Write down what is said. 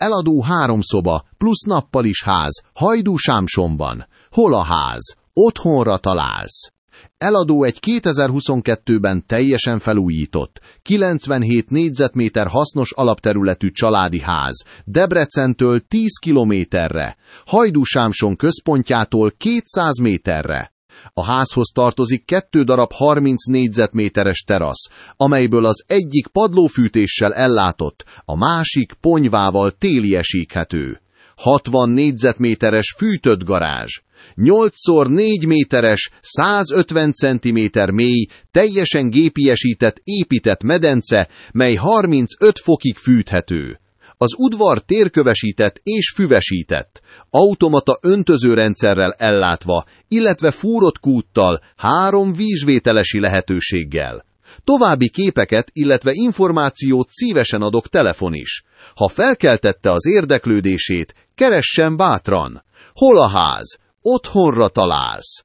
Eladó 3 szoba, plusz nappalis ház, Hajdú-Sámsonban. Hol a ház? Otthonra találsz. Eladó egy 2022-ben teljesen felújított, 97 négyzetméter hasznos alapterületű családi ház, Debrecentől 10 kilométerre, Hajdú-Sámson központjától 200 méterre. A házhoz tartozik 2 darab 30 négyzetméteres terasz, amelyből az egyik padlófűtéssel ellátott, a másik ponyvával téliesíthető. 60 négyzetméteres fűtött garázs, 8x4 méteres, 150 cm mély, teljesen gépiesített épített medence, mely 35 fokig fűthető. Az udvar térkövesített és füvesített, automata öntözőrendszerrel ellátva, illetve fúrott kúttal, 3 vízvételesi lehetőséggel. További képeket, illetve információt szívesen adok telefon is. Ha felkeltette az érdeklődését, keressen bátran. Hol a ház? Otthonra találsz.